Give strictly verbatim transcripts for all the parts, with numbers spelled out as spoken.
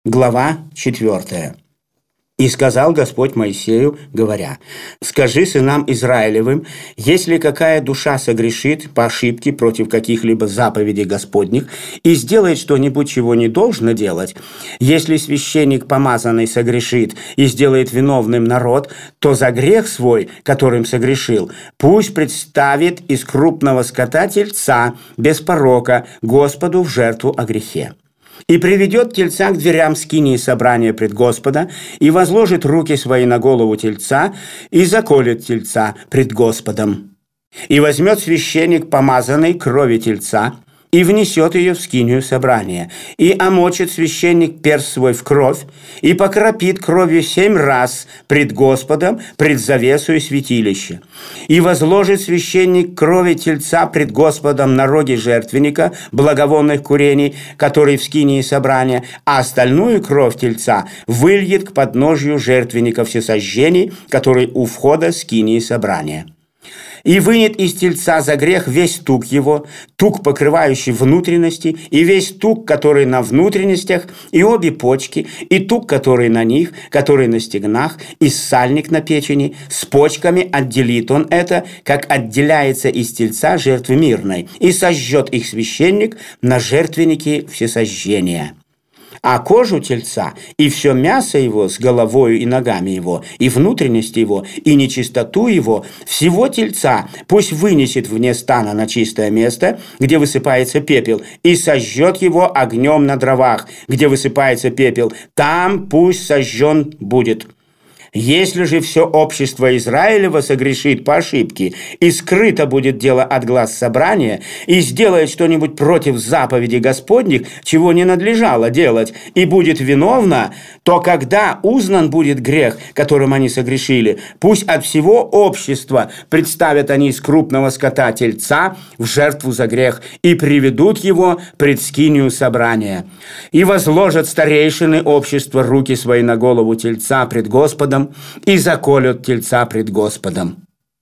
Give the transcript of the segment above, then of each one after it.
Глава четвертая. «И сказал Господь Моисею, говоря: скажи сынам Израилевым, если какая душа согрешит по ошибке против каких-либо заповедей Господних и сделает что-нибудь, чего не должно делать, если священник помазанный согрешит и сделает виновным народ, то за грех свой, которым согрешил, пусть представит из крупного скота тельца без порока Господу в жертву о грехе. И приведет тельца к дверям скинии собрания пред Господа, и возложит руки свои на голову тельца, и заколет тельца пред Господом. И возьмет священник помазанной крови тельца, и внесет ее в скинию собрания, и омочит священник перст свой в кровь, и покропит кровью семь раз пред Господом, пред завесу и святилище. И возложит священник крови тельца пред Господом на роги жертвенника, благовонных курений, которые в скинии собрания, а остальную кровь тельца выльет к подножию жертвенника всесожжений, который у входа скинии собрания. И вынет из тельца за грех весь тук его, тук, покрывающий внутренности, и весь тук, который на внутренностях, и обе почки, и тук, который на них, который на стегнах, и сальник на печени. С почками отделит он это, как отделяется из тельца жертвы мирной, и сожжет их священник на жертвеннике всесожжения. А кожу тельца и все мясо его с головою и ногами его, и внутренности его, и нечистоту его, всего тельца пусть вынесет вне стана на чистое место, где высыпается пепел, и сожжет его огнем на дровах, где высыпается пепел, там пусть сожжен будет. Если же все общество Израилева согрешит по ошибке, и скрыто будет дело от глаз собрания, и сделает что-нибудь против заповедей Господних, чего не надлежало делать, и будет виновно, то когда узнан будет грех, которым они согрешили, пусть от всего общества представят они из крупного скота тельца в жертву за грех, и приведут его пред скинию собрания. И возложат старейшины общества руки свои на голову тельца пред Господом, и заколют тельца пред Господом.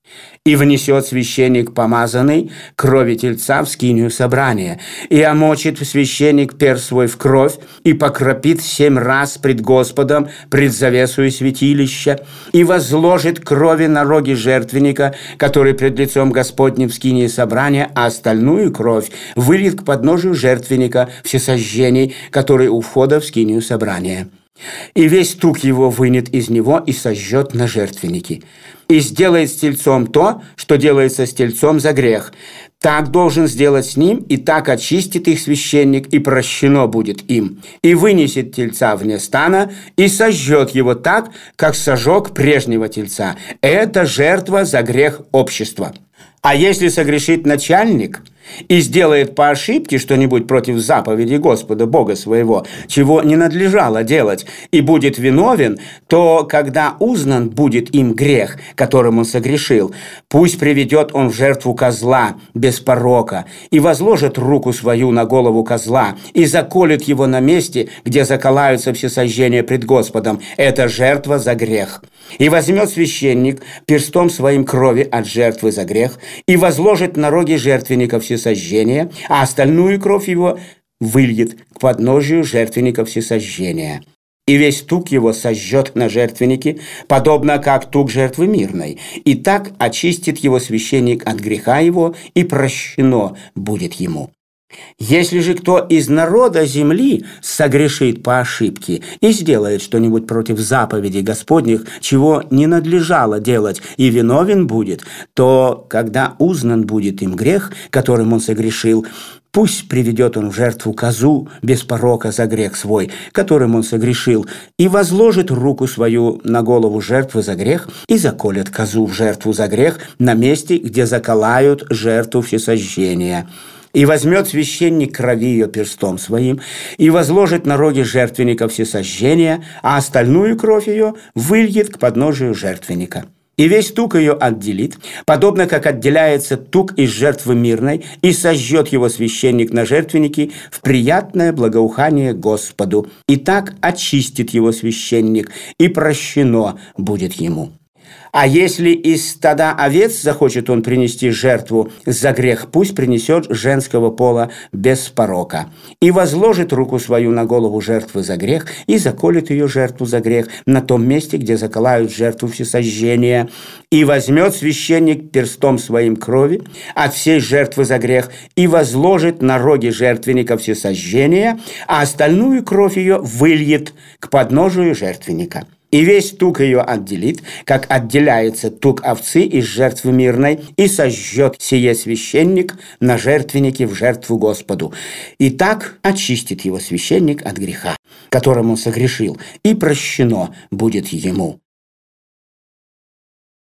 И внесет священник помазанный крови тельца в скинию собрания, и омочит священник перст свой в кровь, и покропит семь раз пред Господом, пред завесу и святилища, и возложит крови на роги жертвенника, который пред лицом Господним в скинии собрания, а остальную кровь выльет к подножию жертвенника всесожжений, который у входа в скинию собрания. И весь тук его вынет из него и сожжет на жертвеннике. И сделает с тельцом то, что делается с тельцом за грех. Так должен сделать с ним, и так очистит их священник, и прощено будет им. И вынесет тельца вне стана, и сожжет его так, как сожег прежнего тельца. Это жертва за грех общества. А если согрешит начальник и сделает по ошибке что-нибудь против заповеди Господа Бога своего, чего не надлежало делать, и будет виновен, то, когда узнан будет им грех, которым он согрешил, пусть приведет он в жертву козла без порока, и возложит руку свою на голову козла, и заколет его на месте, где заколаются всесожжения пред Господом. Это жертва за грех. И возьмет священник перстом своим крови от жертвы за грех, и возложит на роги жертвенника всесожжения, а остальную кровь его выльет к подножию жертвенника всесожжения. И весь тук его сожжет на жертвеннике, подобно как тук жертвы мирной, и так очистит его священник от греха его, и прощено будет ему. Если же кто из народа земли согрешит по ошибке и сделает что-нибудь против заповедей Господних, чего не надлежало делать, и виновен будет, то, когда узнан будет им грех, которым он согрешил, пусть приведет он в жертву козу без порока за грех свой, которым он согрешил, и возложит руку свою на голову жертвы за грех, и заколет козу в жертву за грех на месте, где заколают жертву всесожжения. И возьмет священник крови ее перстом своим, и возложит на роги жертвенника всесожжения, а остальную кровь ее выльет к подножию жертвенника. И весь тук ее отделит, подобно как отделяется тук из жертвы мирной, и сожжет его священник на жертвеннике в приятное благоухание Господу. И так очистит его священник, и прощено будет ему. А если из стада овец захочет он принести жертву за грех, пусть принесет женского пола без порока. И возложит руку свою на голову жертвы за грех, и заколет ее жертву за грех на том месте, где заколают жертву всесожжения. И возьмет священник перстом своим крови от всей жертвы за грех и возложит на роги жертвенника всесожжения, а остальную кровь ее выльет к подножию жертвенника. И весь тук ее отделит, как отделяется тук овцы из жертвы мирной, и сожжет сие священник на жертвеннике в жертву Господу. И так очистит его священник от греха, которым он согрешил, и прощено будет ему».